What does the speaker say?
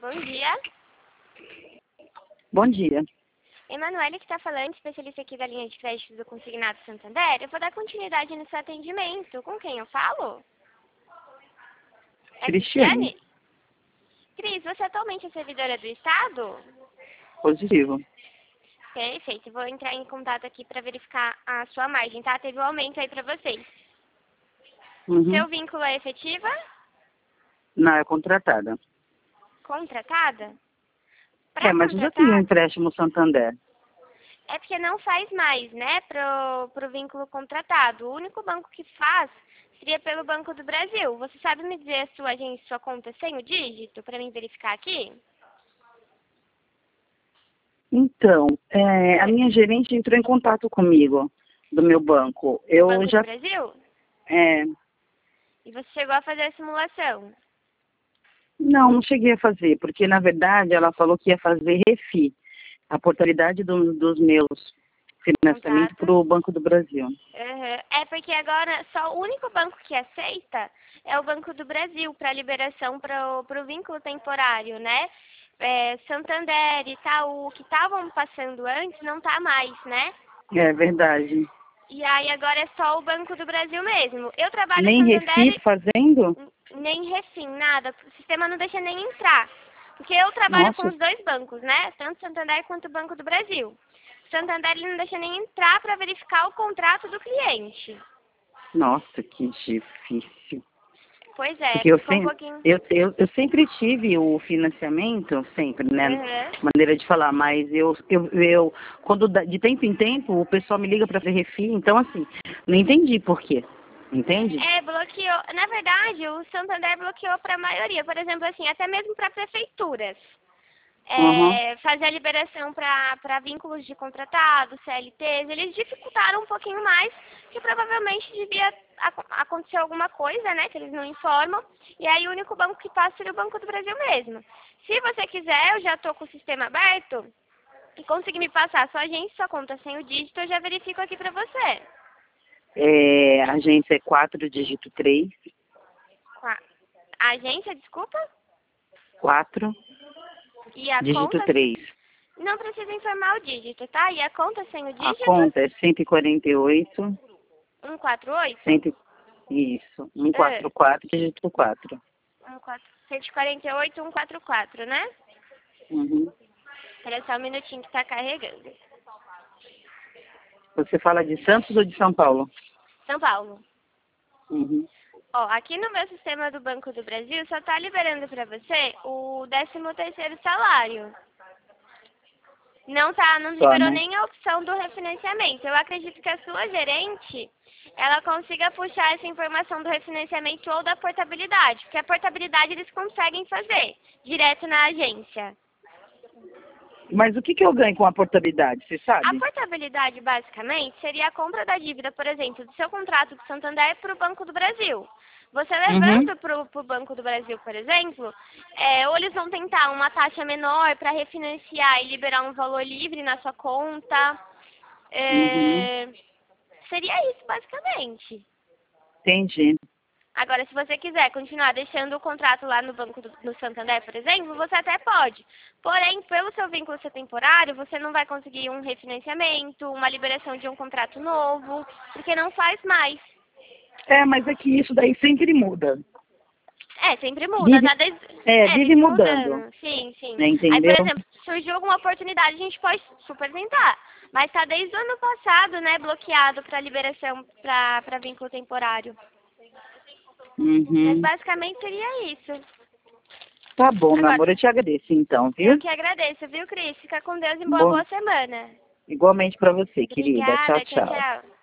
Bom dia. Bom dia. Emanuele que está falando, especialista aqui da linha de crédito do Consignado Santander. Eu vou dar continuidade no seu atendimento. Com quem eu falo? É Cristiane. Cris, você atualmente é servidora do Estado? Positivo. Perfeito. Vou entrar em contato aqui para verificar a sua margem, tá? Teve um aumento aí para vocês. Seu vínculo é efetiva? Não, é contratada. Contratada? Pra Mas eu já tenho um contratar, empréstimo Santander. é porque não faz mais, né, pro vínculo contratado. O único banco que faz seria pelo Banco do Brasil. Você sabe me dizer a sua agência, sua conta sem o dígito, para mim verificar aqui? Então, a minha gerente entrou em contato comigo, do meu banco. Do Banco do Brasil? É, E você chegou a fazer a simulação? não cheguei a fazer, porque na verdade ela falou que ia fazer refi, a portabilidade dos meus financiamentos Contrato? para o Banco do Brasil. Uhum. É porque agora só o único banco que aceita é o Banco do Brasil para liberação para o vínculo temporário, né? Santander, Itaú, que estavam passando antes, não tá mais, né? É verdade. E aí agora é só o Banco do Brasil mesmo. Eu trabalho Nem refi Santander fazendo? nem refim, nada. O sistema não deixa nem entrar. Porque eu trabalho com Nossa, os dois bancos, né? Tanto Santander quanto o Banco do Brasil. Santander ele não deixa nem entrar para verificar o contrato do cliente. nossa, que difícil. Pois é, Porque ficou um pouquinho. eu sempre tive o financiamento, sempre, né? Uhum. Maneira de falar, mas quando de tempo em tempo o pessoal me liga para fazer refi, então assim, não entendi por quê. Entende? Bloqueou. Na verdade, o Santander bloqueou para a maioria. Por exemplo, assim, até mesmo para prefeituras. Uhum. Fazer a liberação para vínculos de contratados, CLTs, eles dificultaram um pouquinho mais, que provavelmente devia acontecer alguma coisa, né, que eles não informam, e aí o único banco que passa seria o Banco do Brasil mesmo. Se você quiser, eu já estou com o sistema aberto, e conseguir me passar a sua agência, sua conta sem o dígito, eu já verifico aqui para você. A agência é 4, dígito 3, A agência, desculpa? 4, E a dígito conta? 3. Não precisa informar o dígito, tá? E a conta sem o A dígito? conta é 148, 148? isso, É, 144, dígito 4. 148, 144, né? Uhum. Espera só um minutinho que tá carregando. Você fala de Santos ou de São Paulo? São Paulo. Uhum. Ó, aqui no meu sistema do Banco do Brasil só tá liberando pra você o 13º salário. Não Só, liberou né? nem a opção do refinanciamento. Eu acredito que a sua gerente, ela consiga puxar essa informação do refinanciamento ou da portabilidade, porque a portabilidade eles conseguem fazer direto na agência. Mas o que eu ganho com a portabilidade, você A sabe? portabilidade, basicamente, seria a compra da dívida, por exemplo, do seu contrato com o Santander para o Banco do Brasil. Você Uhum. levando para o Banco do Brasil, por exemplo, ou eles vão tentar uma taxa menor para refinanciar e liberar um valor livre na sua conta. Uhum. Seria isso, basicamente. Entendi. Agora, se você quiser continuar deixando o contrato lá no Santander, por exemplo, você até pode. Porém, pelo seu vínculo ser temporário, você não vai conseguir um refinanciamento, uma liberação de um contrato novo, porque não faz mais. Mas é que isso daí sempre muda. Sempre muda, Vive, tá desde... vive vive mudando, mudando. Sim, sim. né, Aí, por entendeu? exemplo, surgiu alguma oportunidade, a gente pode super tentar. Mas tá desde o ano passado, né, bloqueado para liberação para vínculo temporário. Mas Uhum. basicamente seria isso. Tá bom, meu Agora, amor, eu te agradeço então, eu viu? que agradeço, viu, Cris? Fica com Deus e boa Bom, semana. igualmente pra você, querida. Tchau, Obrigada, tchau, tchau. tchau.